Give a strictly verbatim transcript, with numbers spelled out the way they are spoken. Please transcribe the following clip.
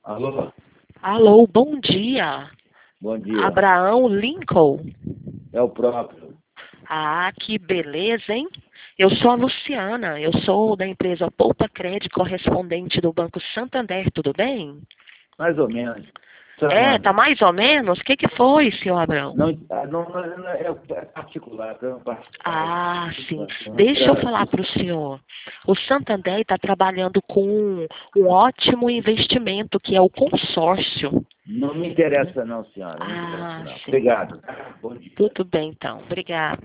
Alô, Alô, bom dia. bom dia. Abraão Lincoln. É o próprio. Ah, que beleza, hein? Eu sou a Luciana, eu sou da empresa Poupa Crédito, correspondente do Banco Santander, tudo bem? Mais ou menos. É, Chamando. tá mais ou menos? O que que foi, senhor Abraão? Não, ah, não, não, não, é é particular, é um particular. Ah, sim. Situação Deixa eu pra- falar para o senhor. O Santander está trabalhando com um ótimo investimento, que é o consórcio. Não me interessa não, senhora. Não me interessa Ah, não. sim. Obrigado. Tá? Bom dia. Tudo bem, então. Obrigada.